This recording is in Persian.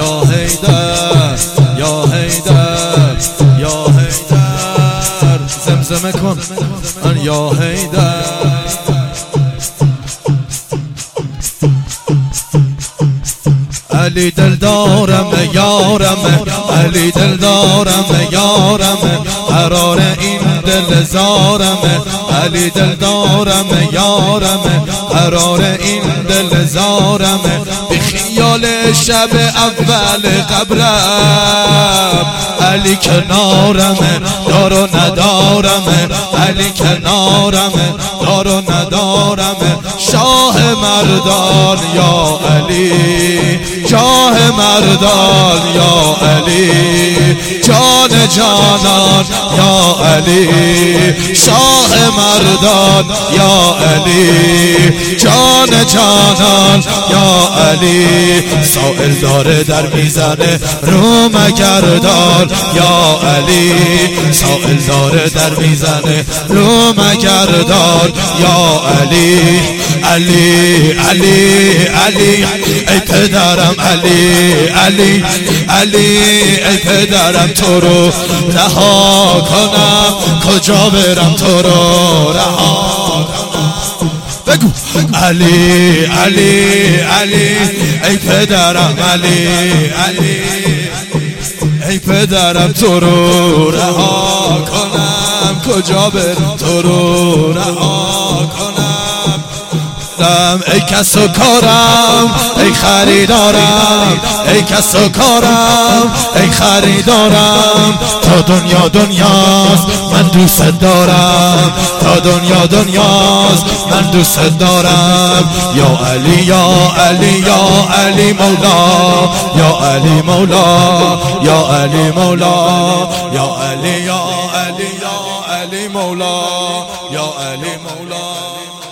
یا حیدر یا حیدر یا حیدر زمزمه کن یا حیدر علی دلدارم یارم علی دلدارم یارم قرار این دل زارم علی دلدارم یارم قرار این دل زارم به خیال شب اول قبرم علی کنارم دار و ندارم علی کنارم دار و ندارم شاه مردان یا علی شاه مردان یا علی جان جانان یا علی شاه مردان یا علی جان جانان یا علی سائل داره در میزنه رو مگردان یا علی سائل داره در میزنه رو مگردان یا علی علی علی علی ای پدرم علی علی علی ای پدرم تو رو رها کنم کجا برم تو رو رها کنم بگو علی علی علی ای پدرم علی علی ای پدرم تو رو رها کنم کجا برم تو رو رها کنم ای کس و کارم ای خریدارم ای کس و کارم ای خریدارم تا دنیا دنیاست من دوست دارم تا دنیا دنیاست من دوست دارم یا علی یا علی یا علی مولا یا علی مولا یا علی مولا یا علی یا علی یا علی مولا یا علی مولا